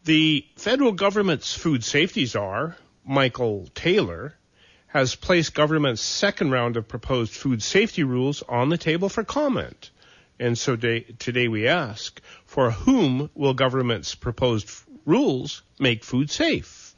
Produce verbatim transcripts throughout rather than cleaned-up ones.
The federal government's food safety czar, Michael Taylor, has placed government's second round of proposed food safety rules on the table for comment. And so day, today we ask, for whom will government's proposed f- rules make food safe?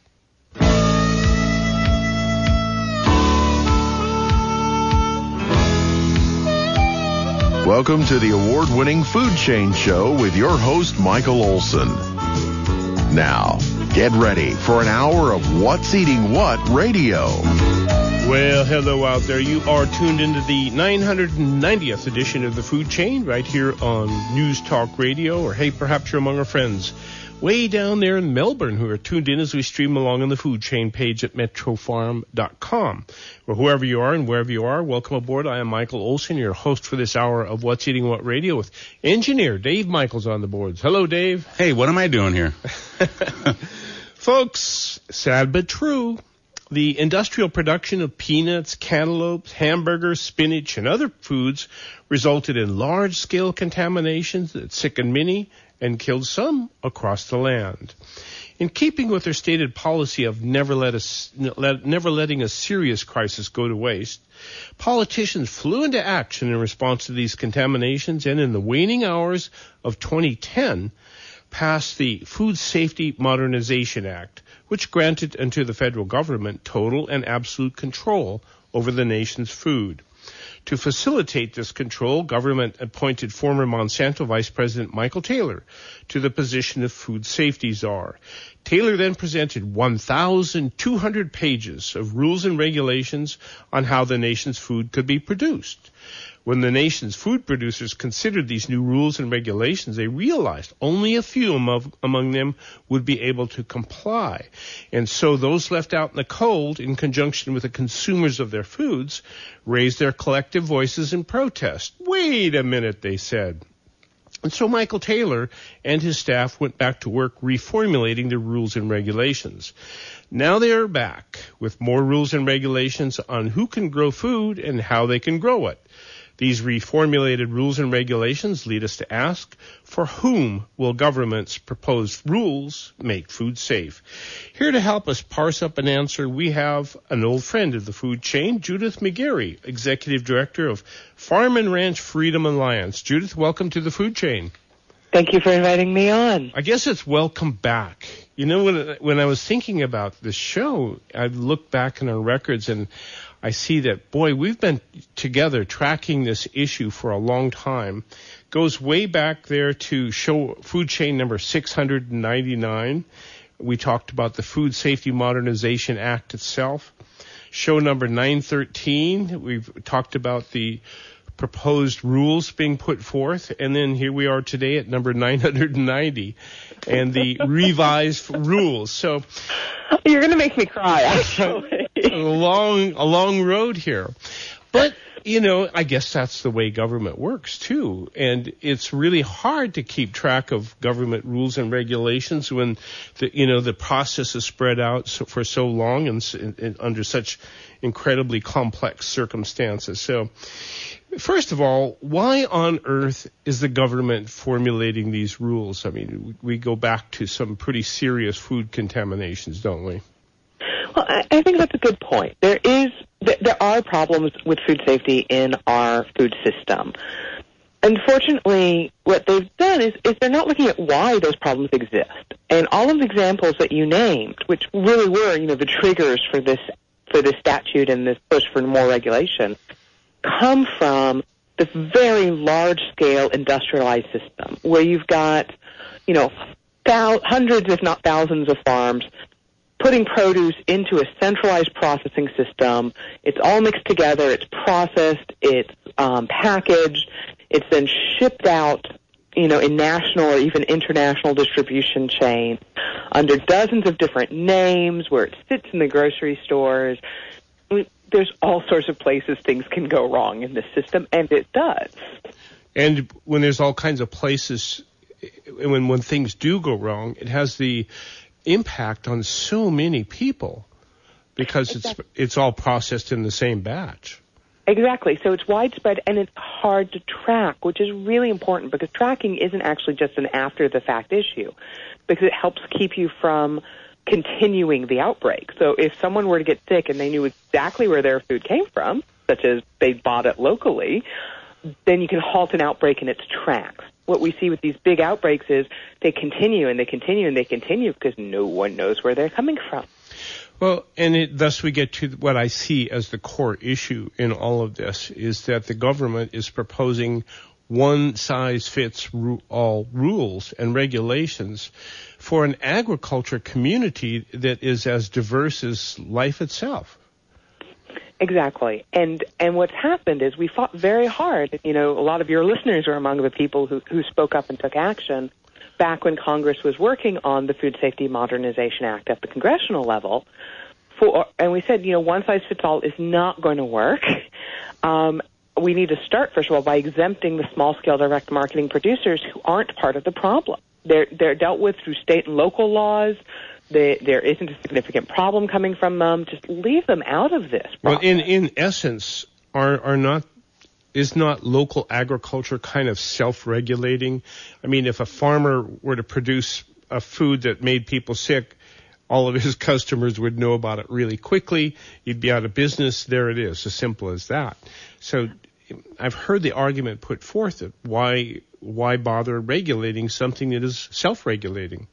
Welcome to the award-winning Food Chain Show with your host, Michael Olson. Now, get ready for an hour of What's Eating What radio. Well, hello out there. You are tuned into the nine hundred ninetieth edition of the Food Chain right here on News Talk Radio, or hey, perhaps you're among our friends way down there in Melbourne who are tuned in as we stream along on the Food Chain page at metro farm dot com. Well, whoever you are and wherever you are, welcome aboard. I am Michael Olson, your host for this hour of What's Eating What Radio with engineer Dave Michaels on the boards. Hello, Dave. Hey, what am I doing here? Folks, sad but true. The industrial production of peanuts, cantaloupes, hamburgers, spinach, and other foods resulted in large-scale contaminations that sickened many and killed some across the land. In keeping with their stated policy of never, let us, let, never letting a serious crisis go to waste, politicians flew into action in response to these contaminations, and in the waning hours of twenty ten, passed the Food Safety Modernization Act, which granted unto the federal government total and absolute control over the nation's food. To facilitate this control, government appointed former Monsanto Vice President Michael Taylor to the position of food safety czar. Taylor then presented one thousand two hundred pages of rules and regulations on how the nation's food could be produced. When the nation's food producers considered these new rules and regulations, they realized only a few among them would be able to comply. And so those left out in the cold, in conjunction with the consumers of their foods, raised their collective voices in protest. Wait a minute, they said. And so Michael Taylor and his staff went back to work reformulating the rules and regulations. Now they are back with more rules and regulations on who can grow food and how they can grow it. These reformulated rules and regulations lead us to ask, for whom will government's proposed rules make food safe? Here to help us parse up an answer, we have an old friend of the food chain, Judith McGarry, Executive Director of Farm and Ranch Freedom Alliance. Judith, welcome to the food chain. Thank you for inviting me on. I guess it's welcome back. You know, when when I was thinking about this show, I looked back in our records and I see that, boy, we've been together tracking this issue for a long time. Goes way back there to show food chain number six hundred ninety-nine. We talked about the Food Safety Modernization Act itself. Show number nine thirteen, we've talked about the proposed rules being put forth. And then here we are today at number nine hundred ninety and the revised rules. So you're going to make me cry, actually. a long, a long road here. But, you know, I guess that's the way government works, too. And it's really hard to keep track of government rules and regulations when, the, you know, the process is spread out so, for so long and, and, and under such incredibly complex circumstances. So, first of all, why on earth is the government formulating these rules? I mean, we go back to some pretty serious food contaminations, don't we? Well, I, I think that's a good point. There is, there are problems with food safety in our food system. Unfortunately, what they've done is, is they're not looking at why those problems exist. And all of the examples that you named, which really were, you know, the triggers for this for this statute and this push for more regulation, come from this very large-scale industrialized system where you've got, you know, thou- hundreds, if not thousands, of farms putting produce into a centralized processing system. It's all mixed together. It's processed. It's um, packaged. It's then shipped out, you know, in national or even international distribution chains under dozens of different names where it sits in the grocery stores. I mean, there's all sorts of places things can go wrong in this system, and it does. And when there's all kinds of places, when when things do go wrong, it has the impact on so many people because exactly. it's it's all processed in the same batch. Exactly. So it's widespread and it's hard to track, which is really important because tracking isn't actually just an after-the-fact issue because it helps keep you from continuing the outbreak. So if someone were to get sick and they knew exactly where their food came from, such as they bought it locally, then you can halt an outbreak in its tracks. What we see with these big outbreaks is they continue and they continue and they continue because no one knows where they're coming from. Well, and it, thus we get to what I see as the core issue in all of this is that the government is proposing one-size-fits-all rules and regulations for an agriculture community that is as diverse as life itself. Exactly. And and what's happened is we fought very hard. You know, a lot of your listeners are among the people who, who spoke up and took action back when Congress was working on the Food Safety Modernization Act at the congressional level. For, and we said, you know, one-size-fits-all is not going to work. Um, we need to start, first of all, by exempting the small-scale direct marketing producers who aren't part of the problem. They're, they're dealt with through state and local laws. They, there isn't a significant problem coming from them. Just leave them out of this process. Well, in, in essence, are, are not is not local agriculture kind of self-regulating? I mean, if a farmer were to produce a food that made people sick, all of his customers would know about it really quickly. He'd be out of business. There it is, as simple as that. So I've heard the argument put forth that why why bother regulating something that is self-regulating?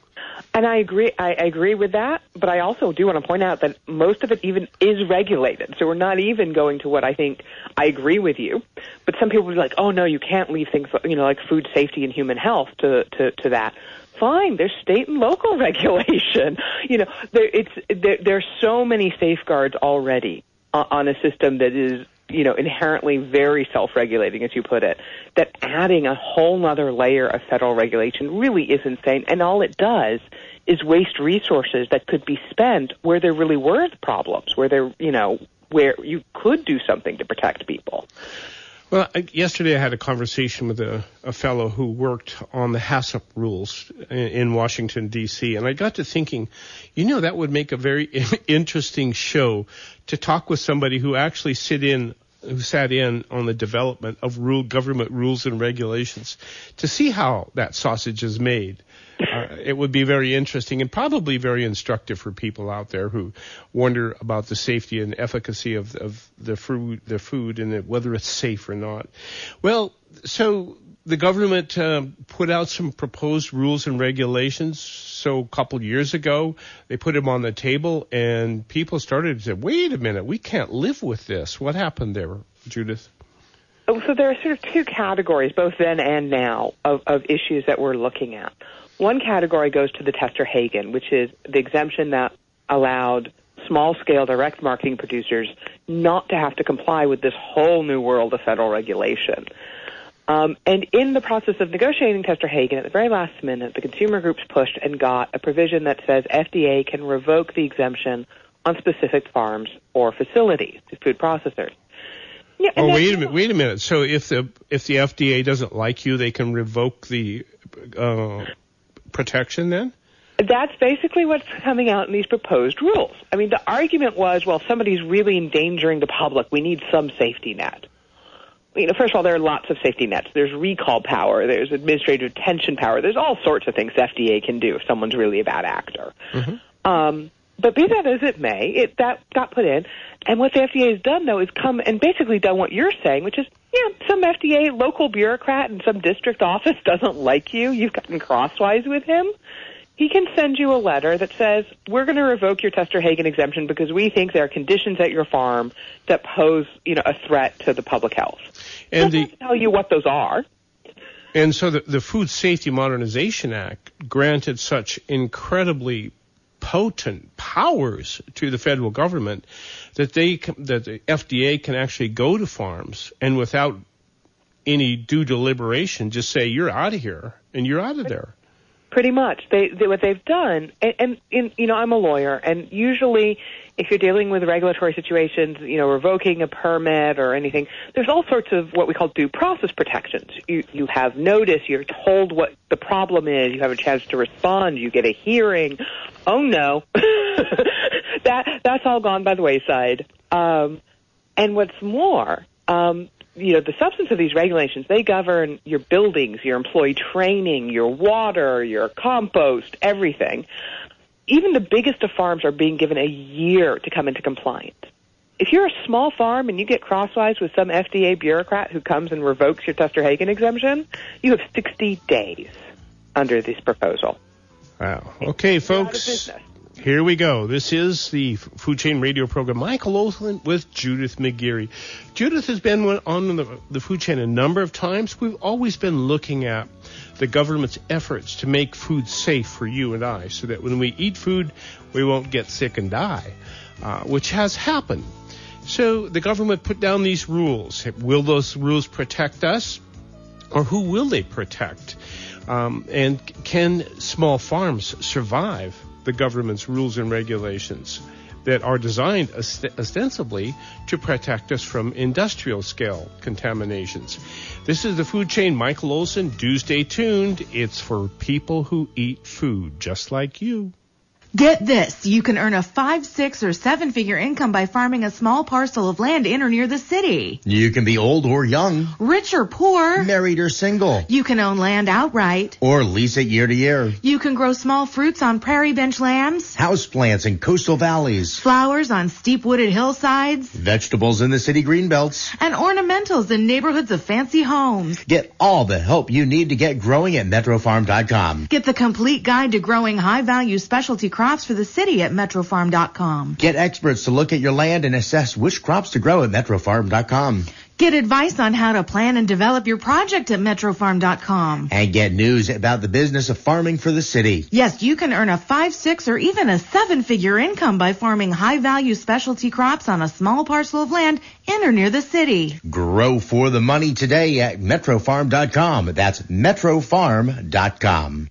And I agree. I agree with that, but I also do want to point out that most of it even is regulated. So we're not even going to what I think. I agree with you, but some people will be like, "Oh no, you can't leave things, you know, like food safety and human health to to, to that." Fine, there's state and local regulation. You know, there, it's there, there's so many safeguards already on, on a system that is, you know, inherently very self-regulating, as you put it, that adding a whole other layer of federal regulation really is insane. And all it does is waste resources that could be spent where there really were problems, where there, you know, where you could do something to protect people. Well, I, yesterday I had a conversation with a, a fellow who worked on the HACCP rules in, in Washington, D C, and I got to thinking, you know, that would make a very interesting show to talk with somebody who actually sit in who sat in on the development of rule, government rules and regulations to see how that sausage is made. Uh, it would be very interesting and probably very instructive for people out there who wonder about the safety and efficacy of, of the food, the food and it, whether it's safe or not. Well, so the government uh, put out some proposed rules and regulations. So a couple years ago, they put them on the table, and people started to say, wait a minute, we can't live with this. What happened there, Judith? Oh, so there are sort of two categories, both then and now, of, of issues that we're looking at. One category goes to the Tester-Hagen, which is the exemption that allowed small-scale direct marketing producers not to have to comply with this whole new world of federal regulation. Um, and in the process of negotiating Tester-Hagen, at the very last minute, the consumer groups pushed and got a provision that says F D A can revoke the exemption on specific farms or facilities, food processors. Yeah, oh, wait a minute, wait a minute. So if the if the F D A doesn't like you, they can revoke the uh, protection then? That's basically what's coming out in these proposed rules. I mean, the argument was, well, somebody's really endangering the public. We need some safety net. You know, first of all, there are lots of safety nets. There's recall power. There's administrative detention power. There's all sorts of things F D A can do if someone's really a bad actor. Mm-hmm. Um, but be that as it may, it, that got put in. And what the F D A has done, though, is come and basically done what you're saying, which is, yeah, some F D A local bureaucrat in some district office doesn't like you. You've gotten crosswise with him. He can send you a letter that says, we're going to revoke your Tester-Hagen exemption because we think there are conditions at your farm that pose, you know, a threat to the public health. And the, tell you what those are. And so the, the Food Safety Modernization Act granted such incredibly potent powers to the federal government that they that the F D A can actually go to farms and without any due deliberation just say, you're out of here, and you're out of there. Pretty much. They, they what they've done, and, and in, you know, I'm a lawyer, and usually if you're dealing with regulatory situations, you know, revoking a permit or anything, there's all sorts of what we call due process protections. You you have notice, you're told what the problem is, you have a chance to respond, you get a hearing. Oh no, that that's all gone by the wayside. Um, And what's more, um, you know, the substance of these regulations, they govern your buildings, your employee training, your water, your compost, everything. Even the biggest of farms are being given a year to come into compliance. If you're a small farm and you get crosswise with some F D A bureaucrat who comes and revokes your Tuster-Hagen exemption, you have sixty days under this proposal. Wow. Okay, folks, here we go. This is the Food Chain Radio program. Michael Olson with Judith McGeary. Judith has been on the, the food chain a number of times. We've always been looking at the government's efforts to make food safe for you and I so that when we eat food, we won't get sick and die, uh, which has happened. So the government put down these rules. Will those rules protect us, or who will they protect? Um, and can small farms survive the government's rules and regulations that are designed ost- ostensibly to protect us from industrial-scale contaminations? This is the Food Chain. Michael Olson. Do stay tuned. It's for people who eat food, just like you. Get this. You can earn a five, six, or seven-figure income by farming a small parcel of land in or near the city. You can be old or young. Rich or poor. Married or single. You can own land outright. Or lease it year to year. You can grow small fruits on prairie bench lands. Houseplants in coastal valleys. Flowers on steep wooded hillsides. Vegetables in the city greenbelts. And ornamentals in neighborhoods of fancy homes. Get all the help you need to get growing at metro farm dot com. Get the complete guide to growing high-value specialty crops for the city at metro farm dot com. Get experts to look at your land and assess which crops to grow at metro farm dot com. Get advice on how to plan and develop your project at metro farm dot com. And get news about the business of farming for the city. Yes, you can earn a five, six, or even a seven-figure income by farming high-value specialty crops on a small parcel of land in or near the city. Grow for the money today at metro farm dot com. That's metro farm dot com.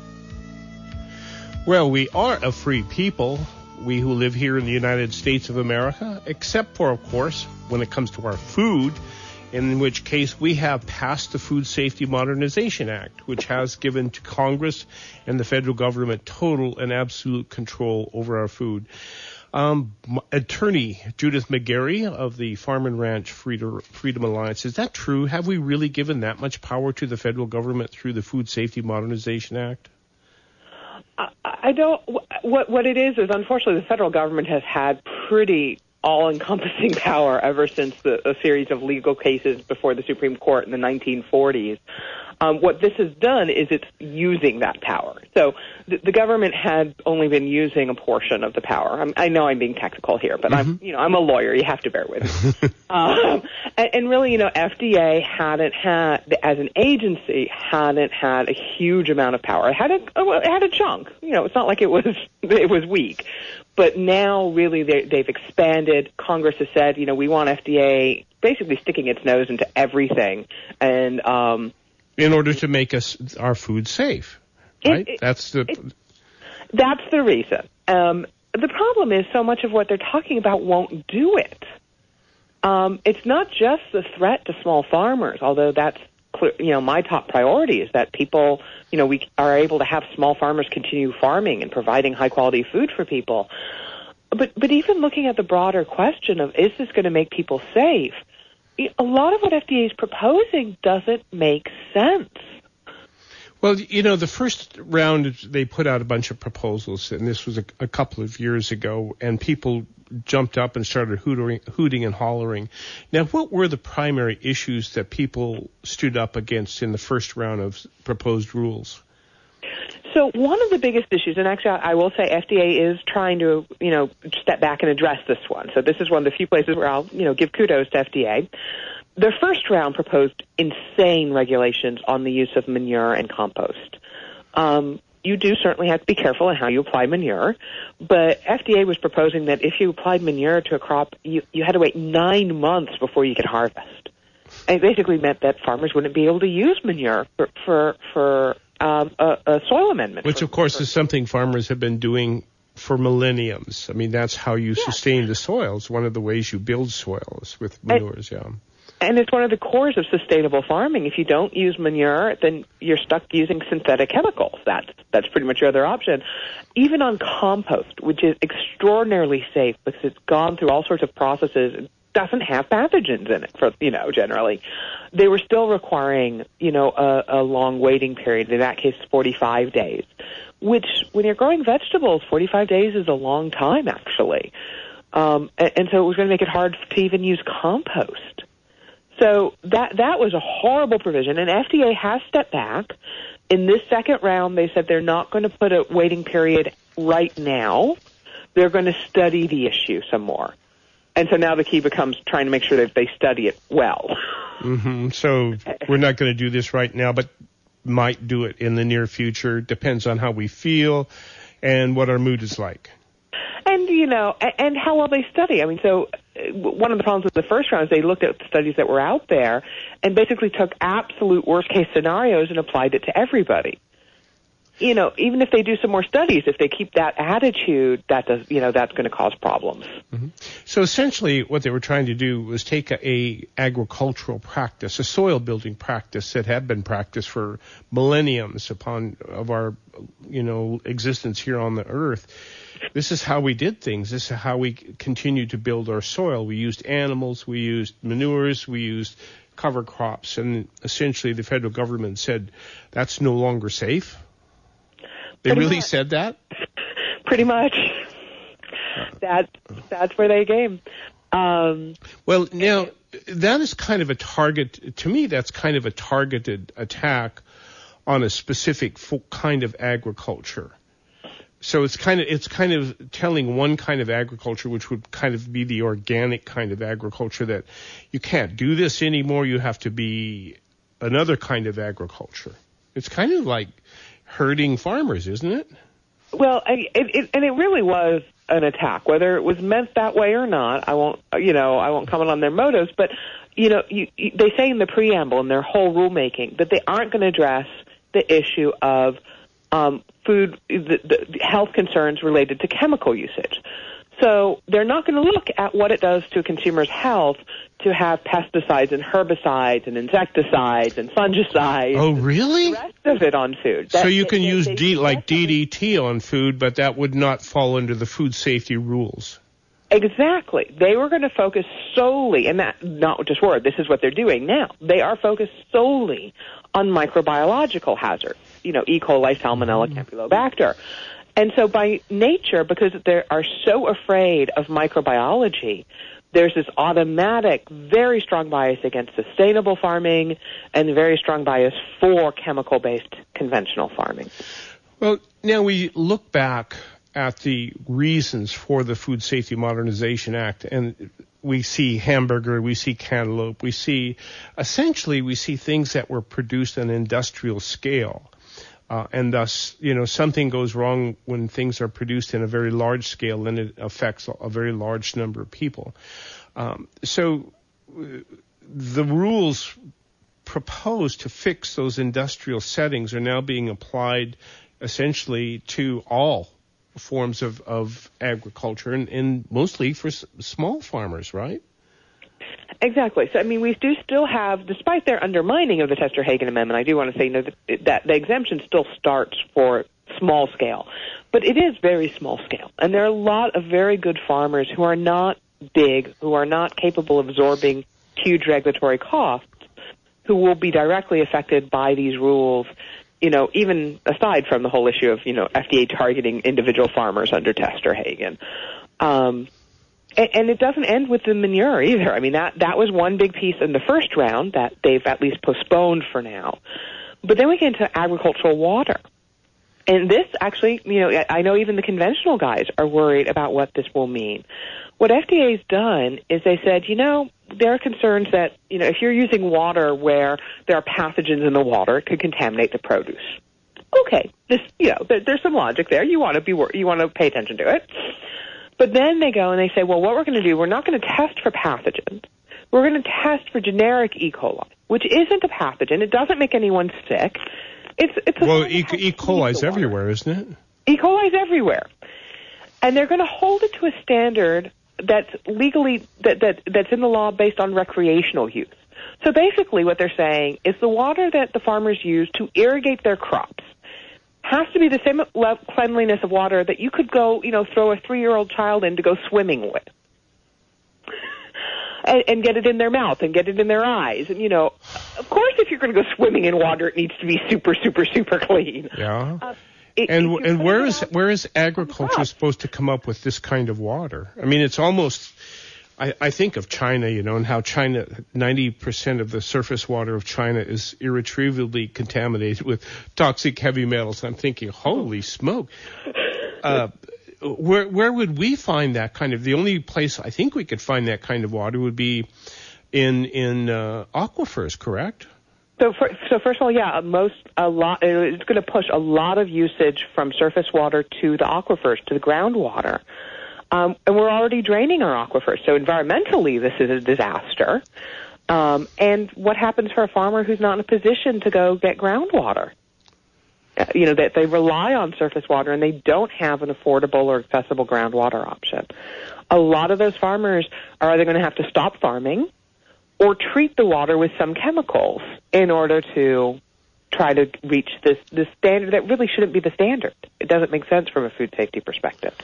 Well, we are a free people, we who live here in the United States of America, except for, of course, when it comes to our food, in which case we have passed the Food Safety Modernization Act, which has given to Congress and the federal government total and absolute control over our food. Um, Attorney Judith McGeary of the Farm and Ranch Freedom Alliance, is that true? Have we really given that much power to the federal government through the Food Safety Modernization Act? I don't. What what it is is, unfortunately, the federal government has had pretty all-encompassing power ever since the, a series of legal cases before the Supreme Court in the nineteen forties. Um, what this has done is it's using that power. So the, the government had only been using a portion of the power. I'm, I know I'm being technical here, but mm-hmm. I'm, you know, I'm a lawyer. You have to bear with me. um, and, and really, you know, F D A hadn't had, as an agency, hadn't had a huge amount of power. It had a, it had a chunk. You know, it's not like it was it was weak. But now, really, they, they've expanded. Congress has said, you know, we want F D A basically sticking its nose into everything, and um, in order to make us our food safe, right? It, it, that's the it, that's the reason. Um, the problem is so much of what they're talking about won't do it. Um, it's not just the threat to small farmers, although that's clear, you know, my top priority is that people, you know, we are able to have small farmers continue farming and providing high quality food for people. But but even looking at the broader question of, is this going to make people safe? A lot of what F D A is proposing doesn't make sense. Well, you know, the first round, they put out a bunch of proposals, and this was a, a couple of years ago, and people jumped up and started hooting, hooting and hollering. Now, what were the primary issues that people stood up against in the first round of proposed rules? So one of the biggest issues, and actually I will say F D A is trying to, you know, step back and address this one. So this is one of the few places where I'll, you know, give kudos to F D A. Their first round proposed insane regulations on the use of manure and compost. Um, you do certainly have to be careful in how you apply manure, but F D A was proposing that if you applied manure to a crop, you, you had to wait nine months before you could harvest. And it basically meant that farmers wouldn't be able to use manure for, for, for Um, a, a soil amendment. Which, for, of course, for, is something farmers have been doing for millenniums. I mean, that's how you yeah. sustain the soil. It's one of the ways you build soils with manures, and, yeah. And it's one of the cores of sustainable farming. If you don't use manure, then you're stuck using synthetic chemicals. That's, that's pretty much your other option. Even on compost, which is extraordinarily safe because it's gone through all sorts of processes doesn't have pathogens in it, for you know, generally. They were still requiring, you know, a, a long waiting period, in that case forty-five days, which when you're growing vegetables, forty-five days is a long time, actually. Um, and, and so it was going to make it hard to even use compost. So that that was a horrible provision, and F D A has stepped back. In this second round, they said they're not going to put a waiting period right now. They're going to study the issue some more. And so now the key becomes trying to make sure that they study it well. Mm-hmm. So we're not going to do this right now, but might do it in the near future. Depends on how we feel and what our mood is like. And, you know, and how well they study. I mean, so one of the problems with the first round is they looked at the studies that were out there and basically took absolute worst-case scenarios and applied it to everybody. You know, even if they do some more studies, if they keep that attitude, that does, you know, that's going to cause problems. Mm-hmm. So essentially what they were trying to do was take a, a agricultural practice, a soil building practice that had been practiced for millenniums upon of our, you know, existence here on the earth. This is how we did things. This is how we continued to build our soil. We used animals, we used manures, we used cover crops, and essentially the federal government said that's no longer safe. They Pretty really much. said that? Pretty much. That, that's where they came. Um, well, now, that is kind of a target, to me, that's kind of a targeted attack on a specific fo- kind of agriculture. So it's kind of it's kind of telling one kind of agriculture, which would kind of be the organic kind of agriculture, that you can't do this anymore. You have to be another kind of agriculture. It's kind of like herding farmers, isn't it? Well, I, it, it, and it really was an attack, whether it was meant that way or not. I won't, you know, I won't comment on their motives, but you know, you, you, they say in the preamble in their whole rulemaking that they aren't going to address the issue of um, food, the, the health concerns related to chemical usage. So they're not going to look at what it does to a consumer's health to have pesticides and herbicides and insecticides and fungicides. Oh, really? And the rest of it on food. That, so you can they, use they, D, they like D D T on food, but that would not fall under the food safety rules. Exactly. They were going to focus solely, and that not just word, this is what they're doing now. They are focused solely on microbiological hazards, you know, E. coli, Salmonella, mm. Campylobacter. And so by nature, because they are so afraid of microbiology, there's this automatic, very strong bias against sustainable farming and a very strong bias for chemical-based conventional farming. Well, now we look back at the reasons for the Food Safety Modernization Act, and we see hamburger, we see cantaloupe, we see, essentially, we see things that were produced on an industrial scale. Uh, and thus, you know, something goes wrong when things are produced in a very large scale, and it affects a very large number of people. Um, so uh, the rules proposed to fix those industrial settings are now being applied essentially to all forms of, of agriculture, and, and mostly for s- small farmers, right? Exactly. So, I mean, we do still have, despite their undermining of the Tester-Hagen Amendment, I do want to say you know, that, that the exemption still starts for small scale. But it is very small scale. And there are a lot of very good farmers who are not big, who are not capable of absorbing huge regulatory costs, who will be directly affected by these rules, you know, even aside from the whole issue of, you know, F D A targeting individual farmers under Tester-Hagen. Um And it doesn't end with the manure either. I mean, that, that was one big piece in the first round that they've at least postponed for now. But then we get into agricultural water. And this actually, you know, I know even the conventional guys are worried about what this will mean. What F D A's done is they said, you know, there are concerns that, you know, if you're using water where there are pathogens in the water, it could contaminate the produce. Okay, this, you know, there, there's some logic there. You want to be, you want to pay attention to it. But then they go and they say, well, what we're going to do, we're not going to test for pathogens. We're going to test for generic E. coli, which isn't a pathogen. It doesn't make anyone sick. It's it's a well, E. E. coli's everywhere, isn't it? E. coli's everywhere, and they're going to hold it to a standard that's legally that, that that's in the law based on recreational use. So basically, what they're saying is the water that the farmers use to irrigate their crops has to be the same le- cleanliness of water that you could go, you know, throw a three-year-old child in to go swimming with. and, and get it in their mouth and get it in their eyes. And, you know, of course, if you're going to go swimming in water, it needs to be super, super, super clean. Yeah. Uh, it, and it, and where is where is agriculture supposed to come up with this kind of water? I mean, it's almost. I, I think of China, you know, and how China, ninety percent of the surface water of China is irretrievably contaminated with toxic heavy metals. I'm thinking, holy smoke. Uh, where where would we find that kind of, the only place I think we could find that kind of water would be in, in uh, aquifers, correct? So, for, so first of all, yeah, most, a lot, it's going to push a lot of usage from surface water to the aquifers, to the groundwater. Um, and we're already draining our aquifers. So environmentally, this is a disaster. Um, and what happens for a farmer who's not in a position to go get groundwater? Uh, you know, that they rely on surface water and they don't have an affordable or accessible groundwater option. A lot of those farmers are either going to have to stop farming or treat the water with some chemicals in order to try to reach this, this standard that really shouldn't be the standard. It doesn't make sense from a food safety perspective.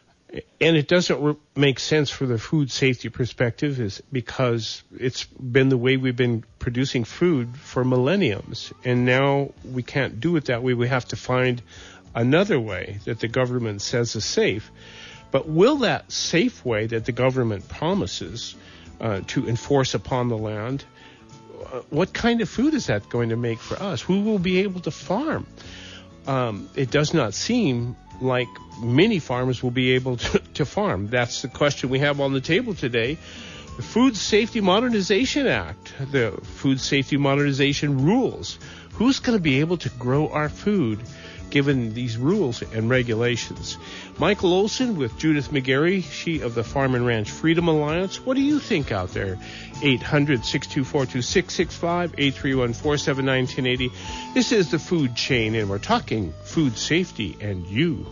And it doesn't re- make sense for the food safety perspective is because it's been the way we've been producing food for millenniums. And now we can't do it that way. We have to find another way that the government says is safe. But will that safe way that the government promises uh, to enforce upon the land, uh, what kind of food is that going to make for us? Who will be able to farm? Um, it does not seem like many farmers will be able to, to farm. That's the question we have on the table today. The Food Safety Modernization Act, the Food Safety Modernization rules. Who's going to be able to grow our food given these rules and regulations? Michael Olson with Judith McGarry, she of the Farm and Ranch Freedom Alliance. What do you think out there? eight hundred, six two four, two six six five, eight three one, four seven nine, one zero eight zero. This is The Food Chain, and we're talking food safety and you.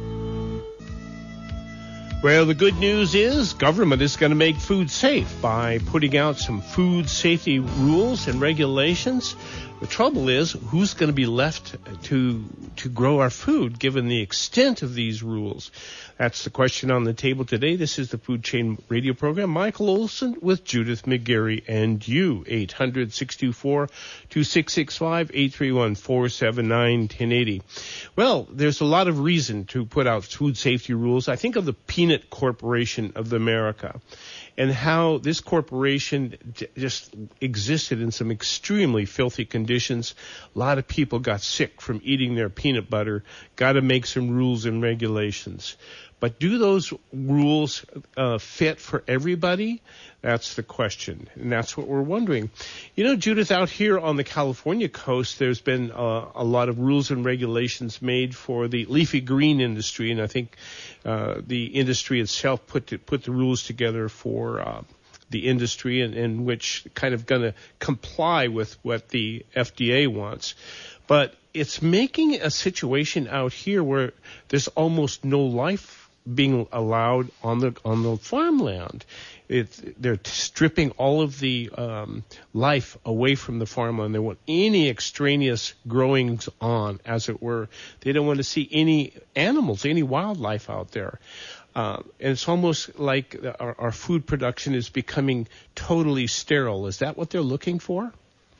Well, the good news is government is going to make food safe by putting out some food safety rules and regulations. The trouble is, who's going to be left to to grow our food given the extent of these rules? That's the question on the table today. This is the Food Chain radio program. Michael Olson with Judith McGarry and you. eight hundred, six two four, two six six five, eight three one, four seven nine, one zero eight zero. Well, there's a lot of reason to put out food safety rules. I think of the Peanut Corporation of America and how this corporation j- just existed in some extremely filthy conditions. A lot of people got sick from eating their peanut butter. Got to make some rules and regulations. But do those rules uh, fit for everybody? That's the question, and that's what we're wondering. You know, Judith, out here on the California coast, there's been uh, a lot of rules and regulations made for the leafy green industry, and I think uh, the industry itself put to, put the rules together for uh, the industry, and, and which kind of going to comply with what the F D A wants. But it's making a situation out here where there's almost no life being allowed on the on the farmland. It, they're stripping all of the um, life away from the farmland. They want any extraneous growings on, as it were. They don't want to see any animals, any wildlife out there. Uh, and it's almost like our, our food production is becoming totally sterile. Is that what they're looking for?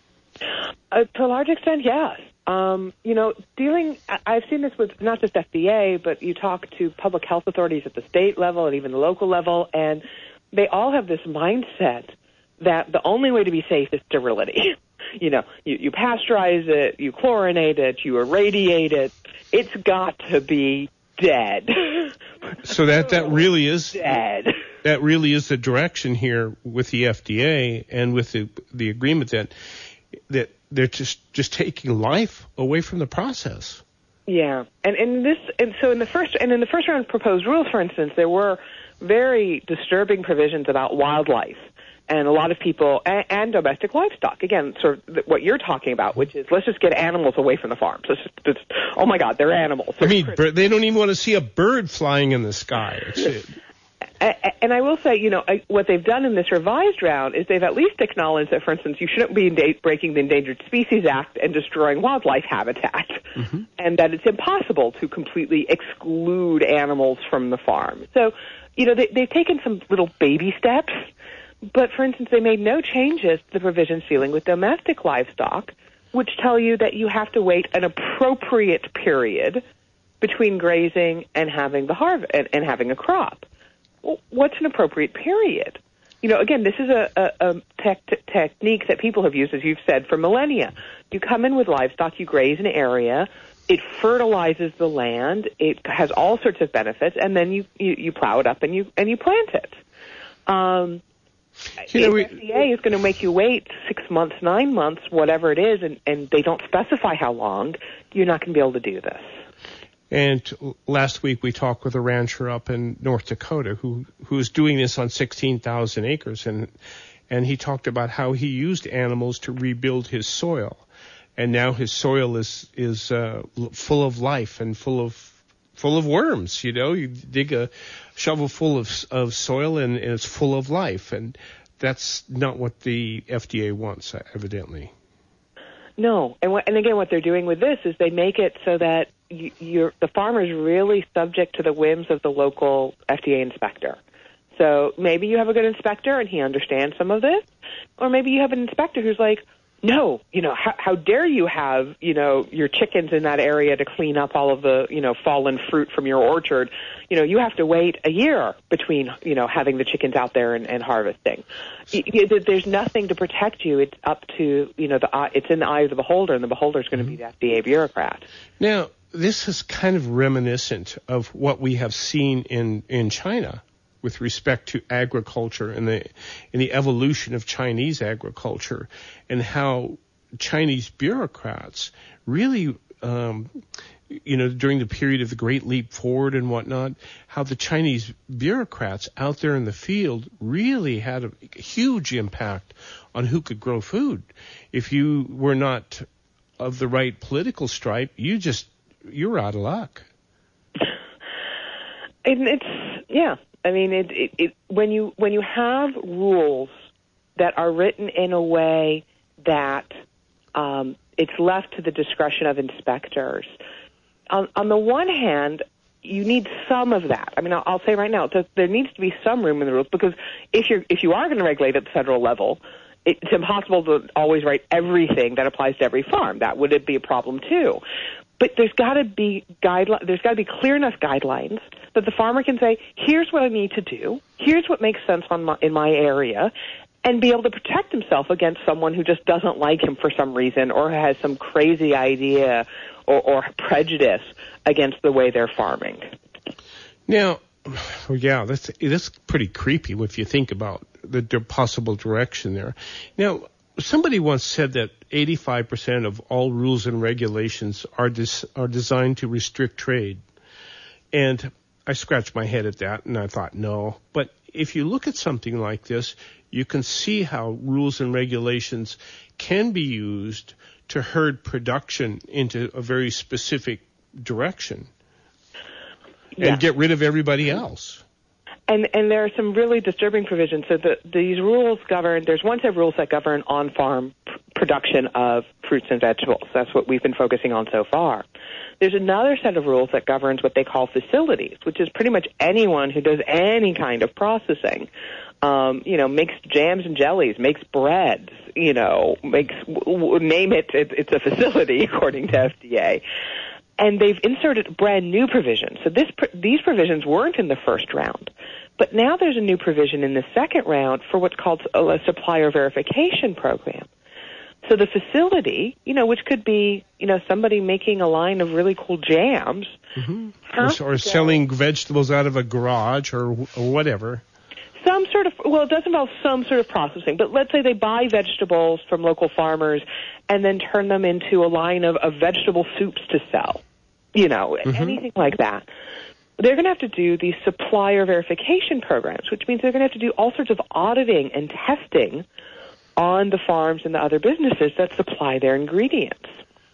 Uh, to a large extent, yes. Um, you know, dealing, I've seen this with not just F D A, but you talk to public health authorities at the state level and even the local level, and they all have this mindset that the only way to be safe is sterility. You know, you, you pasteurize it, you chlorinate it, you irradiate it. It's got to be dead. So that, that really is dead. That really is the direction here with the F D A and with the the agreement that that they're just, just taking life away from the process. Yeah, and in this, and so in the first, and in the first round of proposed rules, for instance, there were very disturbing provisions about wildlife, and a lot of people, and, and domestic livestock. Again, sort of what you're talking about, which is let's just get animals away from the farms. Let's just, it's, oh my God, they're animals. They're I mean, crazy. They don't even want to see a bird flying in the sky. It's, And I will say, you know, what they've done in this revised round is they've at least acknowledged that, for instance, you shouldn't be breaking the Endangered Species Act and destroying wildlife habitat, mm-hmm. and that it's impossible to completely exclude animals from the farm. So, you know, they, they've taken some little baby steps, but, for instance, they made no changes to the provisions dealing with domestic livestock, which tell you that you have to wait an appropriate period between grazing and having the harvest and, and having a crop. Well, what's an appropriate period? You know, again, this is a, a, a tech, t- technique that people have used, as you've said, for millennia. You come in with livestock, you graze an area, it fertilizes the land, it has all sorts of benefits, and then you, you, you plow it up and you and you plant it. Um, you know, if we, F D A is going to make you wait six months, nine months, whatever it is, and, and they don't specify how long, you're not going to be able to do this. And last week we talked with a rancher up in North Dakota who who is doing this on sixteen thousand acres, and and he talked about how he used animals to rebuild his soil, and now his soil is is uh, full of life and full of full of worms. You know, you dig a shovel full of of soil and, and it's full of life, and that's not what the F D A wants, evidently. No, and what, and again, what they're doing with this is they make it so that you, you're, the farmer is really subject to the whims of the local F D A inspector. So maybe you have a good inspector and he understands some of this, or maybe you have an inspector who's like, no, you know, how, how dare you have, you know, your chickens in that area to clean up all of the, you know, fallen fruit from your orchard. You know, you have to wait a year between, you know, having the chickens out there and, and harvesting. You, you, there's nothing to protect you. It's up to, you know, the it's in the eye of the beholder, and the beholder is going to be the F D A bureaucrat. Now, this is kind of reminiscent of what we have seen in, in China with respect to agriculture and the and the evolution of Chinese agriculture, and how Chinese bureaucrats really, um, you know, during the period of the Great Leap Forward and whatnot, how the Chinese bureaucrats out there in the field really had a huge impact on who could grow food. If you were not of the right political stripe, you just, you were out of luck. And it's, yeah. I mean, it, it, it, when you when you have rules that are written in a way that um, it's left to the discretion of inspectors, on, on the one hand, you need some of that. I mean, I'll, I'll say right now, that there needs to be some room in the rules, because if you're if you are going to regulate at the federal level, it's impossible to always write everything that applies to every farm. That would be a problem too. But there's got to be guidelines. There's got to be clear enough guidelines that the farmer can say, "Here's what I need to do. Here's what makes sense on my, in my area," and be able to protect himself against someone who just doesn't like him for some reason, or has some crazy idea or, or prejudice against the way they're farming. Now, well, yeah, that's that's pretty creepy if you think about the, the possible direction there. Now, somebody once said that eighty-five percent of all rules and regulations are dis, are designed to restrict trade. And I scratched my head at that, and I thought, no. But if you look at something like this, you can see how rules and regulations can be used to herd production into a very specific direction, yeah, and get rid of everybody else. And and there are some really disturbing provisions. So the, these rules govern, there's one set of rules that govern on-farm pr- production of fruits and vegetables. That's what we've been focusing on so far. There's another set of rules that governs what they call facilities, which is pretty much anyone who does any kind of processing. Um, you know, makes jams and jellies, makes breads, you know, makes, w- w- name it, it, it's a facility according to F D A. And they've inserted brand new provisions. So this, these provisions weren't in the first round. But now there's a new provision in the second round for what's called a supplier verification program. So the facility, you know, which could be, you know, somebody making a line of really cool jams. Mm-hmm. Or, or selling vegetables out of a garage or, or whatever. Some sort of, well, it does involve some sort of processing, but let's say they buy vegetables from local farmers and then turn them into a line of, of vegetable soups to sell, you know, mm-hmm. anything like that. They're going to have to do these supplier verification programs, which means they're going to have to do all sorts of auditing and testing on the farms and the other businesses that supply their ingredients.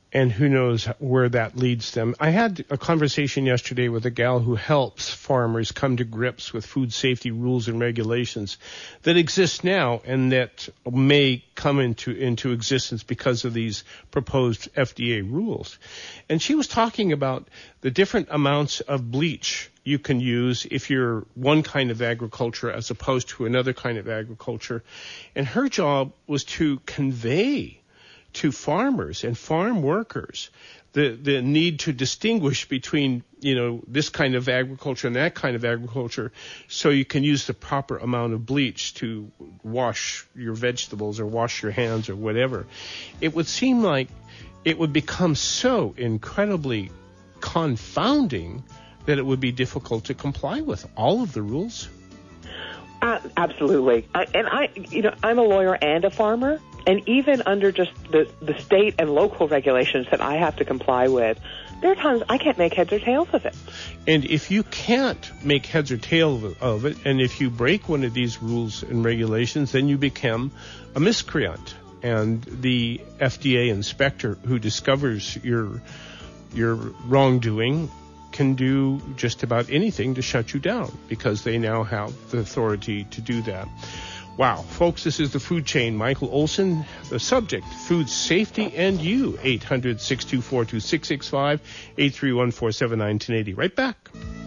and who knows where that leads them. I had a conversation yesterday with a gal who helps farmers come to grips with food safety rules and regulations that exist now and that may come into, into existence because of these proposed F D A rules. And she was talking about the different amounts of bleach you can use if you're one kind of agriculture as opposed to another kind of agriculture. And her job was to convey to farmers and farm workers the the need to distinguish between, you know, this kind of agriculture and that kind of agriculture, so you can use the proper amount of bleach to wash your vegetables or wash your hands or whatever. It would seem like it would become so incredibly confounding that it would be difficult to comply with all of the rules. Uh, absolutely. I, and I, you know, I'm a lawyer and a farmer, and even under just the, the state and local regulations that I have to comply with, there are times I can't make heads or tails of it. And if you can't make heads or tails of it, and if you break one of these rules and regulations, then you become a miscreant. And the F D A inspector who discovers your your wrongdoing can do just about anything to shut you down because they now have the authority to do that. Wow, folks, this is the Food Chain. Michael Olson, the subject, food safety and you. eight hundred, six two four, two six six five, eight three one, four seven nine, one zero eight zero. Right back.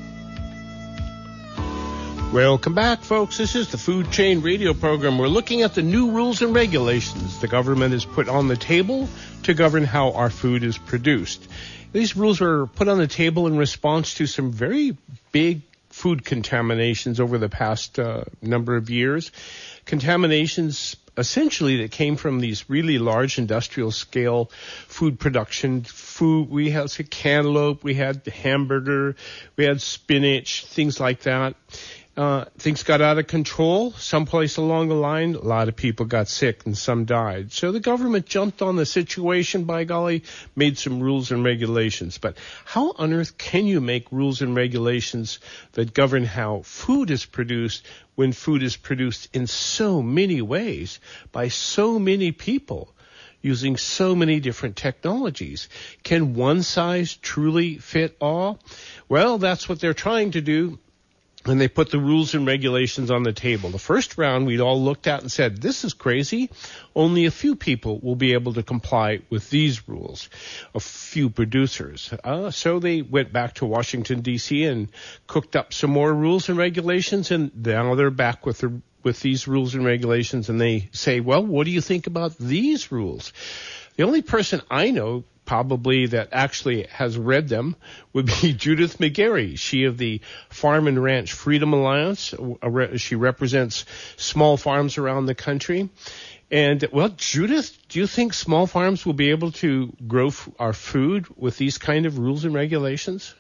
Welcome back, folks. This is the Food Chain radio program. We're looking at the new rules and regulations the government has put on the table to govern how our food is produced. These rules were put on the table in response to some very big food contaminations over the past uh, number of years. Contaminations essentially that came from these really large industrial scale food production. Food, we had say, cantaloupe, we had hamburger, we had spinach, things like that. Uh, things got out of control. Someplace along the line, a lot of people got sick and some died. So the government jumped on the situation, by golly, made some rules and regulations. But how on earth can you make rules and regulations that govern how food is produced when food is produced in so many ways by so many people using so many different technologies? Can one size truly fit all? Well, that's what they're trying to do. And they put the rules and regulations on the table. The first round we'd all looked at and said, this is crazy. Only a few people will be able to comply with these rules, a few producers. Uh, so they went back to Washington, D C and cooked up some more rules and regulations, and now they're back with the, with these rules and regulations, and they say, well, what do you think about these rules? The only person I know probably that actually has read them would be Judith McGarry. She of the Farm and Ranch Freedom Alliance. She represents small farms around the country. And, well, Judith, do you think small farms will be able to grow f- our food with these kind of rules and regulations?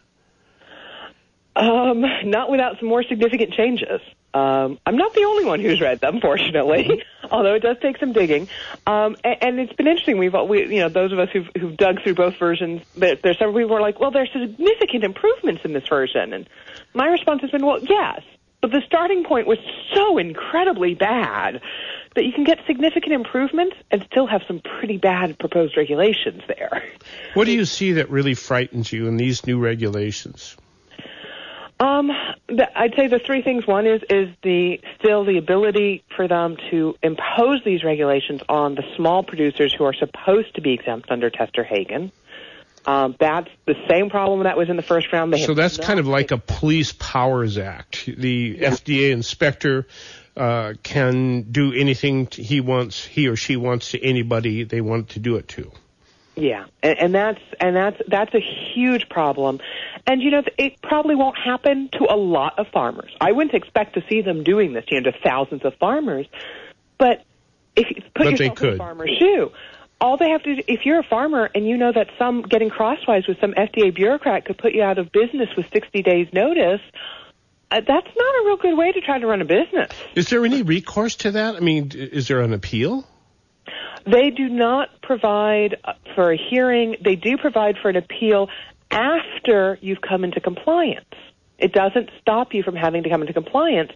Um, not without some more significant changes. Um, I'm not the only one who's read them, fortunately, although it does take some digging. Um, and, and it's been interesting. We've, we, you know, those of us who've, who've dug through both versions, there, there's several people who are like, well, there's significant improvements in this version. And my response has been, well, yes, but the starting point was so incredibly bad that you can get significant improvements and still have some pretty bad proposed regulations there. What do you see that really frightens you in these new regulations? Um, the, I'd say the three things. One is is the still the ability for them to impose these regulations on the small producers who are supposed to be exempt under Tester-Hagen. Um, that's the same problem that was in the first round. They so that's kind of like a Police Powers Act. The yeah. F D A inspector uh, can do anything he wants, he or she wants to anybody they want to do it to. Yeah, and, and that's and that's that's a huge problem. And, you know, it probably won't happen to a lot of farmers. I wouldn't expect to see them doing this, you know, to thousands of farmers. But if you put but yourself in a farmer's shoe, all they have to do, if you're a farmer and you know that some getting crosswise with some F D A bureaucrat could put you out of business with sixty days notice, uh, that's not a real good way to try to run a business. Is there any recourse to that? I mean, is there an appeal? They do not provide for a hearing. They do provide for an appeal after you've come into compliance. It doesn't stop you from having to come into compliance.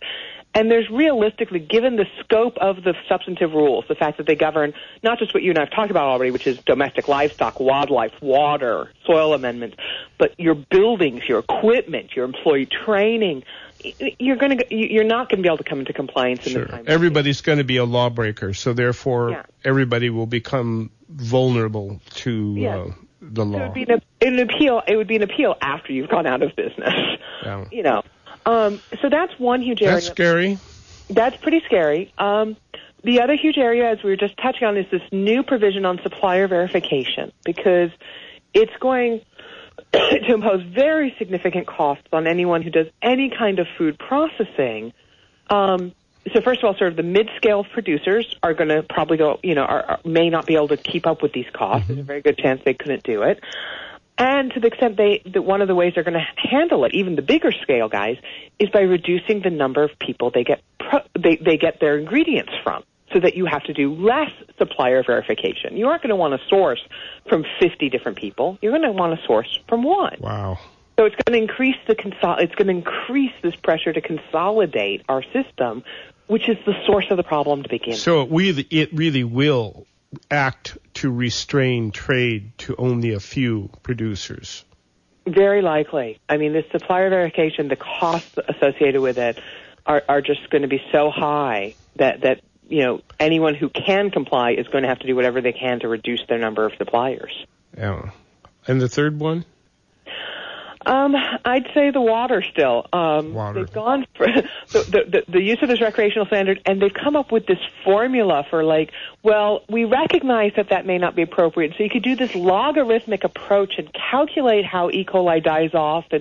And there's realistically, given the scope of the substantive rules, the fact that they govern not just what you and I have talked about already, which is domestic livestock, wildlife, water, soil amendments, but your buildings, your equipment, your employee training, you're going to you're not going to be able to come into compliance in sure. the time. Everybody's going to be a lawbreaker, so therefore yeah. everybody will become vulnerable to yeah. uh, the law. So it would be an, an appeal. It would be an appeal after you've gone out of business. Yeah. You know. Um, so that's one huge area. That's scary. That's pretty scary. Um, the other huge area, as we were just touching on, is this new provision on supplier verification, because it's going to impose very significant costs on anyone who does any kind of food processing. Um, so first of all, sort of the mid-scale producers are going to probably go, you know, are, are, may not be able to keep up with these costs. Mm-hmm. There's a very good chance they couldn't do it. And to the extent they, that one of the ways they're going to handle it, even the bigger scale guys, is by reducing the number of people they get pro, they, they get their ingredients from, so that you have to do less supplier verification. You aren't going to want to source from fifty different people. You're going to want to source from one. Wow. So it's going to increase the consol- it's going to increase this pressure to consolidate our system, which is the source of the problem to begin with. So it really, it really will act to restrain trade to only a few producers. Very likely. I mean, this supplier verification, the costs associated with it are, are just going to be so high that, that, you know, anyone who can comply is going to have to do whatever they can to reduce their number of suppliers. Yeah. And the third one? Um, I'd say the water still. Um, water. They've gone for the, the, the use of this recreational standard, and they've come up with this formula for, like, well, we recognize that that may not be appropriate, so you could do this logarithmic approach and calculate how E. coli dies off, and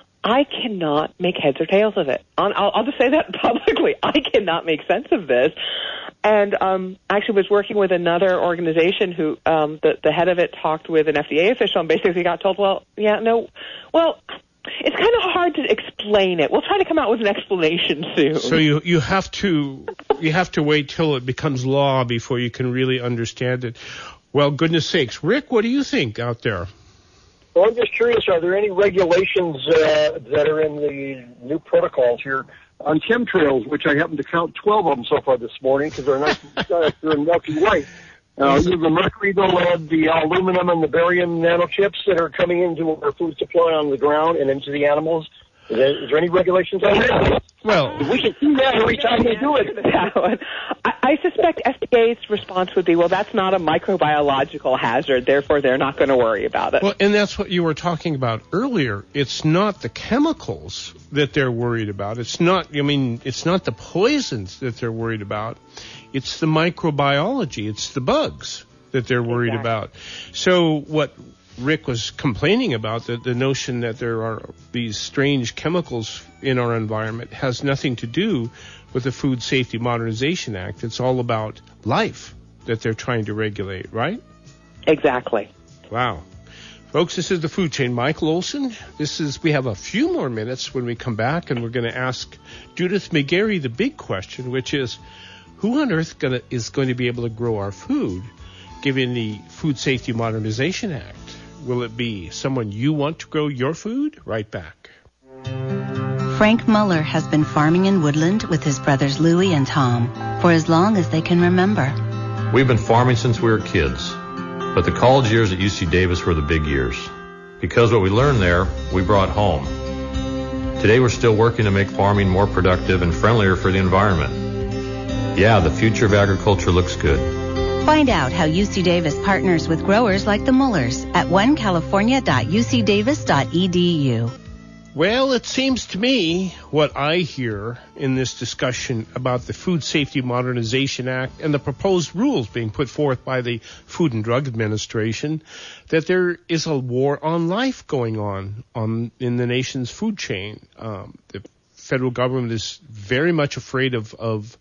I cannot make heads or tails of it. I'll, I'll just say that publicly. I cannot make sense of this. And um, actually was working with another organization who um, the, the head of it talked with an F D A official and basically got told, well, yeah, no, well, it's kind of hard to explain it. We'll try to come out with an explanation soon. So you you have to you have to wait till it becomes law before you can really understand it. Well, goodness sakes, Rick, what do you think out there? Well, I'm just curious, are there any regulations uh, that are in the new protocols here on chemtrails, which I happen to count twelve of them so far this morning because they're nice and they're milky white. Uh, the mercury, the lead, the aluminum, and the barium nanochips that are coming into our food supply on the ground and into the animals. Is there, is there any regulations on that? Well, we can see that every time they do it. That one. I, I suspect F D A's response would be, well, that's not a microbiological hazard, therefore they're not going to worry about it. Well, and that's what you were talking about earlier. It's not the chemicals that they're worried about. It's not, I mean, it's not the poisons that they're worried about. It's the microbiology. It's the bugs that they're worried exactly. about. So what Rick was complaining about, the, the notion that there are these strange chemicals in our environment, has nothing to do with the Food Safety Modernization Act. It's all about life that they're trying to regulate, right? Exactly. Wow. Folks, this is The Food Chain. Michael Olson. This is, we have a few more minutes when we come back, and we're going to ask Judith McGarry the big question, which is, who on earth gonna, is going to be able to grow our food, given the Food Safety Modernization Act? Will it be someone you want to grow your food? Right back. Frank Muller has been farming in Woodland with his brothers Louie and Tom for as long as they can remember. We've been farming since we were kids, but the college years at U C Davis were the big years. Because what we learned there, we brought home. Today we're still working to make farming more productive and friendlier for the environment. Yeah, the future of agriculture looks good. Find out how U C Davis partners with growers like the Mullers at one california dot u c davis dot e d u. Well, it seems to me what I hear in this discussion about the Food Safety Modernization Act and the proposed rules being put forth by the Food and Drug Administration, that there is a war on life going on, on in the nation's food chain. Um, the federal government is very much afraid of, of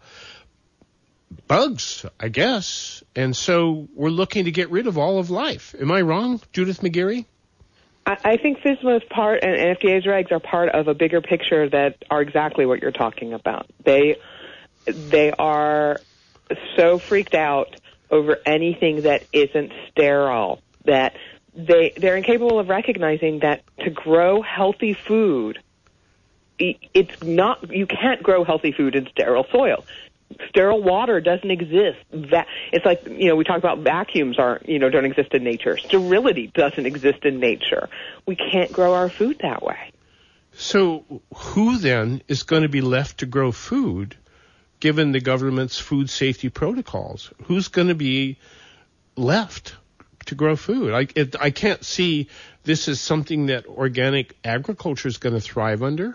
bugs, I guess, and so we're looking to get rid of all of life. Am I wrong, Judith McGarry? I think FSMA is part, and F D A's regs are part of a bigger picture that are exactly what you're talking about. They they are so freaked out over anything that isn't sterile that they they're incapable of recognizing that to grow healthy food it's not, you can't grow healthy food in sterile soil. Sterile water doesn't exist. That it's like, you know, we talk about vacuums aren't, you know, don't exist in nature. Sterility doesn't exist in nature. We can't grow our food that way. So who then is going to be left to grow food, given the government's food safety protocols? Who's going to be left to grow food? I, it, I can't see this is something that organic agriculture is going to thrive under.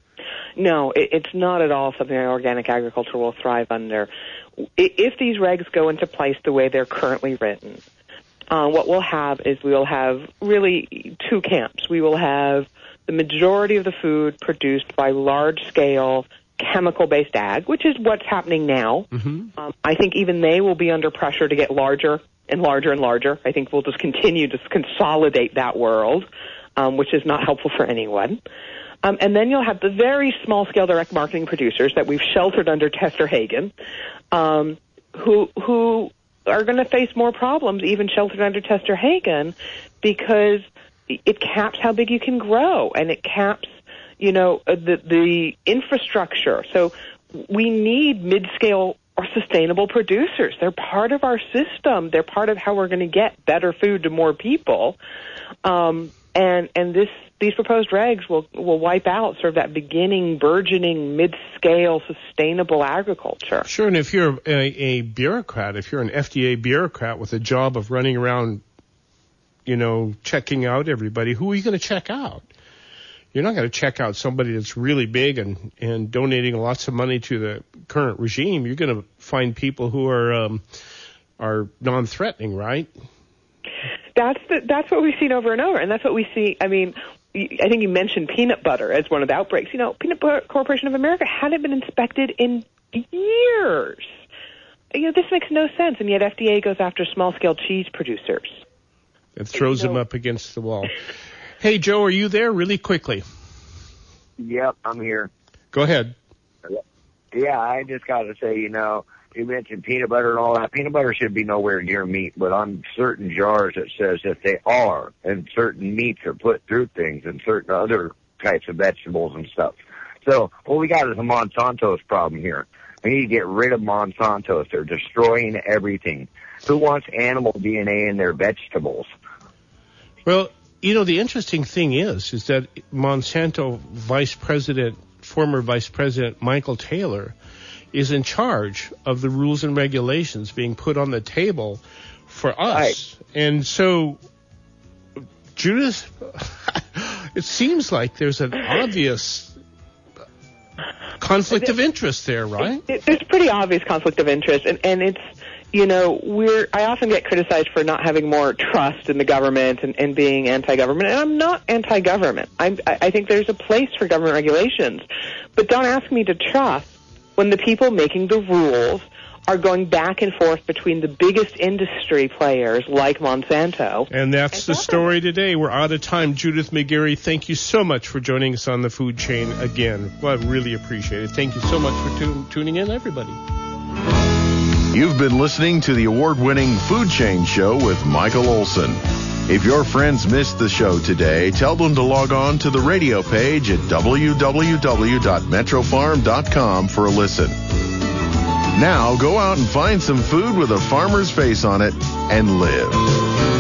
No, it, it's not at all something that organic agriculture will thrive under. If these regs go into place the way they're currently written, uh, what we'll have is we will have really two camps. We will have the majority of the food produced by large-scale chemical-based ag, which is what's happening now. Mm-hmm. Um, I think even they will be under pressure to get larger and larger and larger. I think we'll just continue to consolidate that world, um, which is not helpful for anyone. Um, and then you'll have the very small-scale direct marketing producers that we've sheltered under Tester-Hagen, um, who who are going to face more problems, even sheltered under Tester-Hagen, because it caps how big you can grow, and it caps, you know, the the infrastructure. So we need mid-scale or sustainable producers. They're part of our system. They're part of how we're going to get better food to more people. Um, and and this these proposed regs will will wipe out sort of that beginning, burgeoning, mid-scale, sustainable agriculture. Sure, and if you're a, a bureaucrat, if you're an F D A bureaucrat with a job of running around, you know, checking out everybody, who are you going to check out? You're not going to check out somebody that's really big and, and donating lots of money to the current regime. You're going to find people who are um, are non-threatening, right? That's the, that's what we've seen over and over, and that's what we see. I mean, I think you mentioned peanut butter as one of the outbreaks. You know, Peanut Butter Corporation of America hadn't been inspected in years. You know, this makes no sense, and yet F D A goes after small-scale cheese producers. It throws them up against the wall. Hey, Joe, are you there really quickly? Yep, I'm here. Go ahead. Yeah, I just got to say, you know, you mentioned peanut butter and all that. Peanut butter should be nowhere near meat, but on certain jars it says that they are, and certain meats are put through things, and certain other types of vegetables and stuff. So what we got is a Monsanto's problem here. We need to get rid of Monsanto's. They're destroying everything. Who wants animal D N A in their vegetables? Well, you know, the interesting thing is, is that Monsanto Vice President, former Vice President Michael Taylor, is in charge of the rules and regulations being put on the table for us. Right. And so, Judith, it seems like there's an obvious conflict of interest there, right? It, it, there's a pretty obvious conflict of interest, and, and it's, you know, we're, I often get criticized for not having more trust in the government and, and being anti-government, and I'm not anti-government. I'm, I think there's a place for government regulations, but don't ask me to trust when the people making the rules are going back and forth between the biggest industry players like Monsanto. And that's and the story today. We're out of time. Judith McGarry, thank you so much for joining us on the food chain again. Well, I really appreciate it. Thank you so much for tu- tuning in, everybody. You've been listening to the award-winning Food Chain Show with Michael Olson. If your friends missed the show today, tell them to log on to the radio page at w w w dot metro farm dot com for a listen. Now go out and find some food with a farmer's face on it and live.